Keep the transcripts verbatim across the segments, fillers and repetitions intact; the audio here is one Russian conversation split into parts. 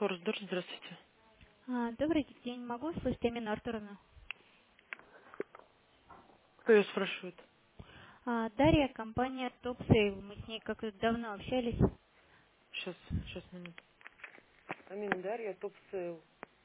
Форсдор, здравствуйте. А, добрый день, могу услышать Амину Артуровну? Кто ее спрашивает? А, Дарья, компания Top Sale. Мы с ней как-то давно общались. Сейчас, сейчас, минуту. Амин, Дарья, топ-сейл.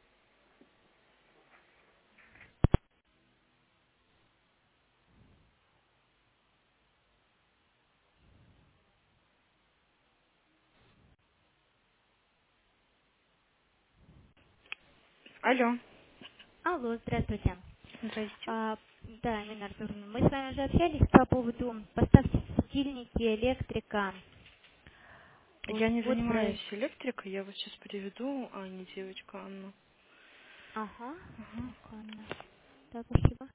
Алло. Алло, здравствуйте. Здрасте. А, да, Амина Артуровна, мы с вами уже общались по поводу поставки светильники, электрика. Вот, Я не вот занимаюсь проект. электрикой, я вас сейчас переведу, а не девочка Анна. Ага. Ага. Так, Анна. Да, спасибо.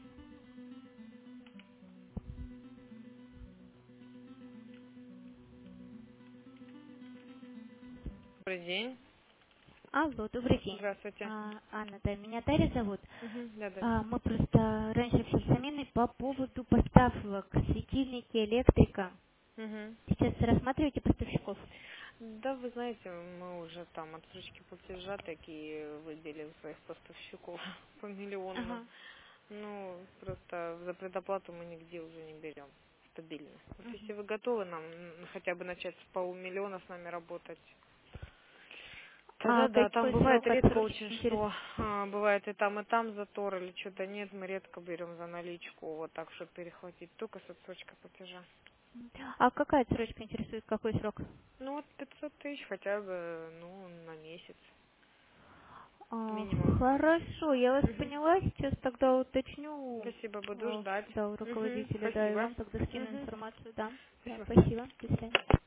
Добрый день. Алло, добрый день. Здравствуйте. А, Анна, да, меня Дарья зовут. Угу, да, да. А, мы просто раньше общались с Аминой по поводу поставок светильники, электрика. Угу. Сейчас рассматриваете поставщиков? Да, вы знаете, мы уже там отсрочки платежа такие выбили у своих поставщиков по миллионным. Ага. Ну, просто за предоплату мы нигде уже не берем стабильно. Вот если Мгм. вы готовы нам м, хотя бы начать с полумиллиона с нами работать, тогда А да, там какой бывает срок редко отсрочки очень, интересует? что а, бывает и там, и там затор или что-то нет, мы редко берем за наличку, вот так, чтобы перехватить, только с отсрочкой платежа. А какая отсрочка интересует? Какой срок? Ну вот пятьсот тысяч хотя бы, ну, на месяц А, минимум. хорошо, я вас Мгм. поняла. Сейчас тогда уточню Спасибо, буду э, ждать. да, у Угу, руководителя, да, и спасибо. вам тогда скину Угу, информацию, да. Да, спасибо. спасибо. До свидания.